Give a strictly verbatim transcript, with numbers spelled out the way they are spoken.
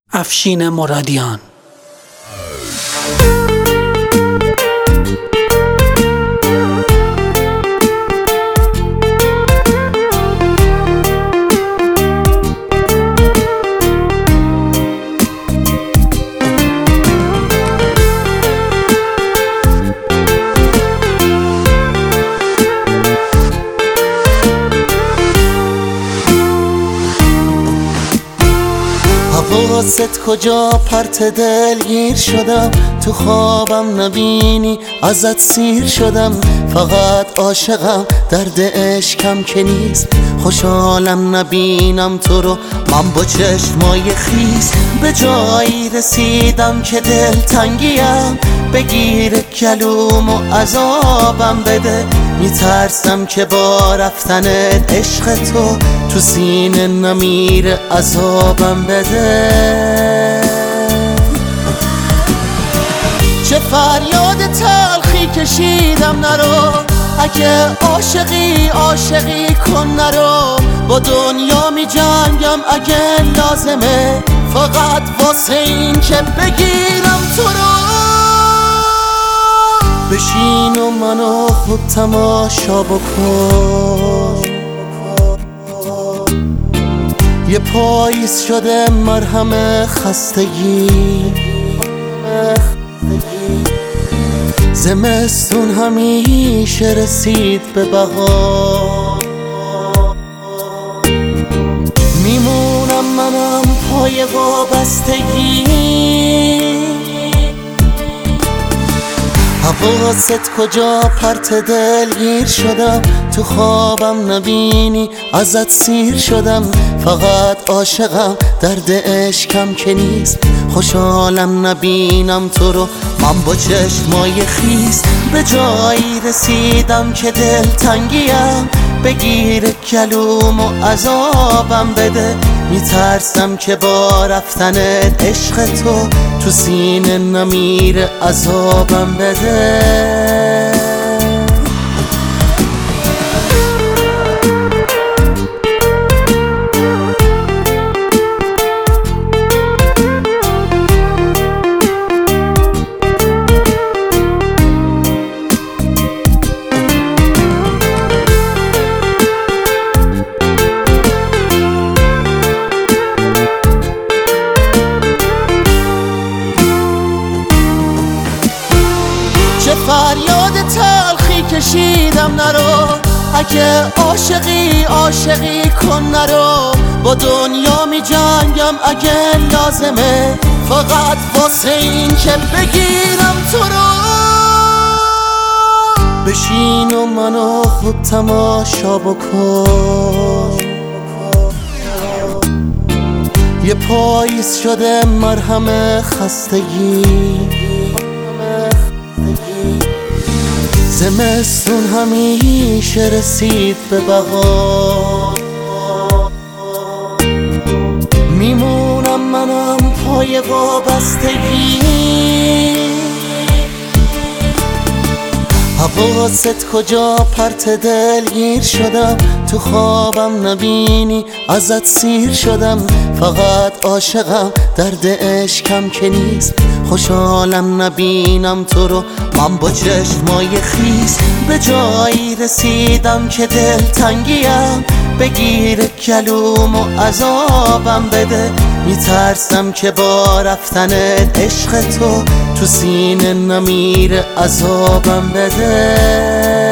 افشین مرادیان. حواست کجا پرت دلگیر شدم، تو خوابم نبینی ازت سیر شدم. فقط عاشقم درد عشقم که نیست، خوشحالم نبینم تو رو من با چشمای خیس. به جایی رسیدم که دل تنگیم بگیر کلوم و عذابم بده. میترسم که با رفتنت عشق تو تو سینه نمیره عذابم بده. چه فریاد تلخی کشیدم نرو، اگه عاشقی عاشقی کن نرو. با دنیا می جنگم اگه لازمه، فقط واسه این که بگیرم تو رو. بشین و منو خوب تماشا بکن، یه پاییز شده مرهم خستگی. زمستون همیشه رسید به بهار، میمونم منم پای وابستگی. حواست کجا پرت دلگیر شدم، تو خوابم نبینی ازت سیر شدم. فقط عاشقم درد عشقم که نیست، خوشحالم نبینم تو رو من با چشمای خیس. به جایی رسیدم که دل تنگیم بگیر کلوم و عذابم بده. میترسم که با رفتنت عشق تو تو سینه نمیره عذابم بده. چه فریاد تلخی کشیدم نرو، اگه عاشقی عاشقی کن نرو. با دنیا می جنگم اگه لازمه، فقط واسه این که بگیرم تو رو. بشین و منو خوب تماشا بکن، یه پاییز شده مرهم خستگی. زمستون همیشه رسید به بهار، میمونم منم پای وابستگی. حواست کجا پرت دلگیر شدم، تو خوابم نبینی ازت سیر شدم. فقط عاشقم درد عشقم که نیست، خوشحالم نبینم تو رو من با چشمای خیس. به جایی رسیدم که دل تنگیم بگیر کلوم و عذابم بده. میترسم که با رفتنت عشق تو تو سینه نمیره عذابم بده.